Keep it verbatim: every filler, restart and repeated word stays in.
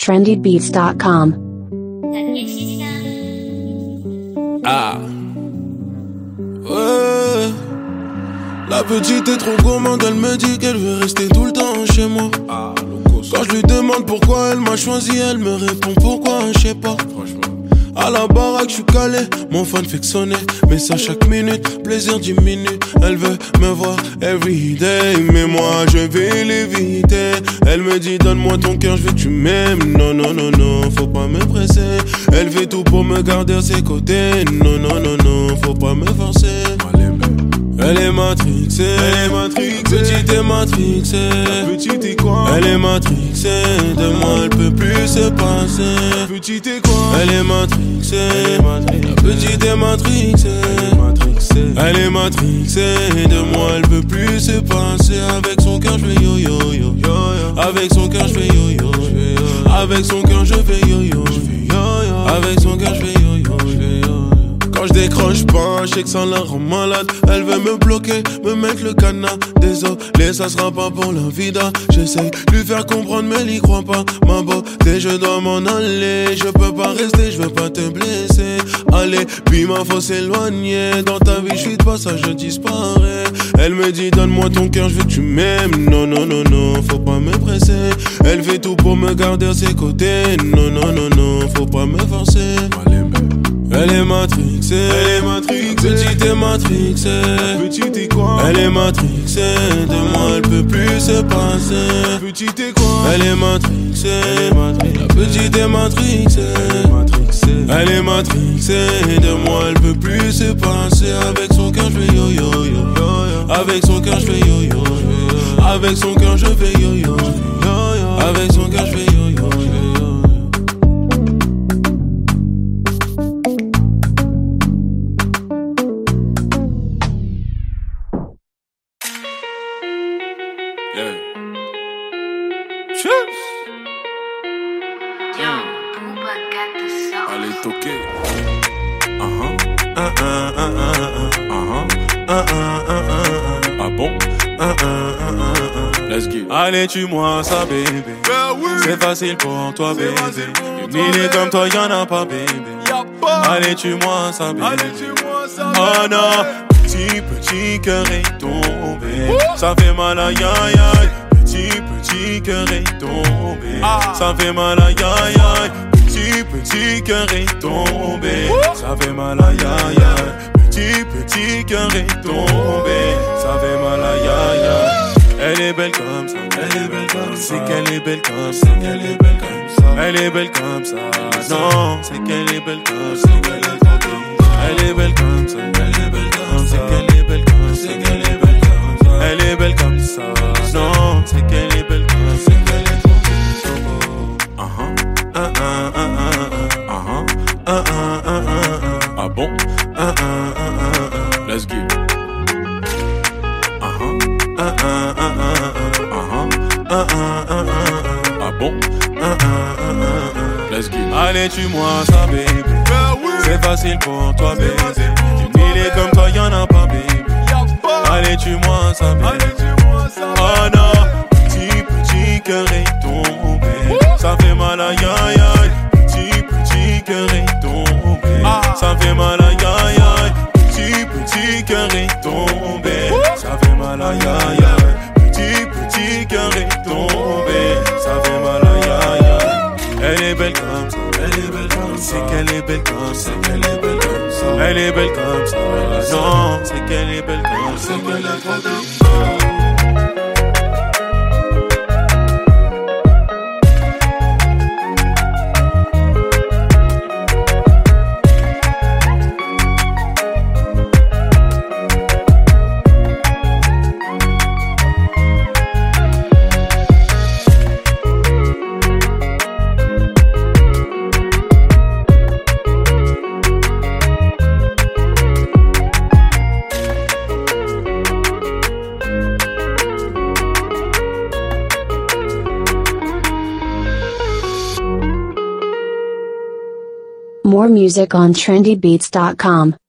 trendy beats dot com. Ah. Ouais. La petite est trop gourmande, elle me dit qu'elle veut rester tout le temps chez moi. Ah, quand je lui demande pourquoi elle m'a choisi, elle me répond pourquoi, je sais pas. Franchement. À la baraque, je suis calé, mon phone fait que sonner. Mais ça chaque minute, plaisir diminue. Elle veut me voir everyday, mais moi je vais l'éviter. Elle me dit donne-moi ton cœur, je veux que tu m'aimes. Non, non, non, non, faut pas me presser. Elle fait tout pour me garder à ses côtés. Non, non, non, non, faut pas me forcer. Elle est matrixée, elle est matrixée, petite et matrixée, petite et quoi? Elle est matrixée, de moi elle peut plus se passer. Petite et quoi? Elle est matrixée, elle est matrixée, la petite est matrixée, elle est matrixée, elle est matrixée, de moi elle peut plus se passer. Avec son cœur je fais yo yo yo, yo, yo. Avec son cœur je fais yo yo, yo. Avec son cœur je fais yo yo, yo. Avec son cœur je fais yo yo, yo. Quand je décroche pas, je sais que ça la rend malade. Elle veut me bloquer, me mettre le cadenas. Désolé, ça sera pas pour la vida. J'essaye de lui faire comprendre, mais elle y croit pas. Ma beauté, je dois m'en aller. Je peux pas rester, je veux pas te blesser. Allez, puis ma faut s'éloigner. Dans ta vie, je suis de passage, je disparais. Elle me dit, donne-moi ton cœur, je veux que tu m'aimes. Non, non, non, non, faut pas me presser. Elle fait tout pour me garder à ses côtés. Non, non, non, non, faut pas me forcer. Elle est matrixée, elle est matrixée, petite et matrixée, petite et quoi? Elle est matrixée, de moi elle peut plus se passer. Petite et quoi? Elle est matrixée, elle est matrixée, la petite est matrixée, elle est matrixée, de moi elle peut plus se passer. Avec son cœur je fais yo yo yo, avec son cœur je fais yo yo, avec son cœur je fais yo yo, avec son cœur je fais yo yo. Allez toquer. Uh-huh. Uh-uh, uh-uh, uh-uh, uh-uh. Ah bon? Uh-uh, uh-uh, let's go. Allez tue-moi ça bébé. Ben oui. C'est facile pour toi bébé. Une millier comme toi y'en a pas bébé. Allez tue-moi ça bébé. Allez tue-moi ça bébé. Oh non. Petit petit cœur est tombé. Ouh. Ça fait mal à aïe aïe. Petit petit cœur est tombé. Ah. Ça fait mal à aïe aïe. Petit petit cœur est tombé. Ouh. Ça fait mal à aïe aïe. Petit petit cœur est tombé. Ça fait mal à aïe aïe. Elle est belle comme ça. Elle est belle comme ça. C'est qu'elle est belle comme ça. Elle est belle comme ça. Elle est belle comme ça. Non, c'est qu'elle est belle comme ça. Elle est belle comme ça. Elle est belle comme ça. C'est qu'elle est belle comme ça. Elle est belle comme ça. Non, c'est qu'elle est belle comme ça. Uh-huh. Uh-uh, uh-uh, uh-huh. Uh-uh, uh-uh, uh-uh. Ah bon? Uh-uh, uh-uh, uh-uh. Let's go. Uh-huh. Uh-uh, uh-uh, uh-huh. Uh-uh, uh-uh, uh-uh. Ah bon? Uh-uh, uh-uh, uh-uh. Let's go. Allez tue-moi ça bébé. C'est facile pour toi bébé. Une millier comme toi y'en a pas bébé. Allez tue-moi ça bébé. Oh non. Petit petit cœur est tombé. Ça fait mal à aïe aïe. Petit petit cœur est tombé. Ça fait mal à aïe aïe. Petit petit cœur est tombé. Ça fait mal à aïe aïe. Petit petit cœur est tombé. Ça fait mal à aïe aïe. Elle est belle comme ça. Elle est belle comme ça. C'est qu'elle est belle comme ça. Elle est belle comme ça. Elle est belle comme ça. Non, c'est qu'elle est belle comme ça. C'est qu'elle est belle comme ça. More music on trendy beats dot com.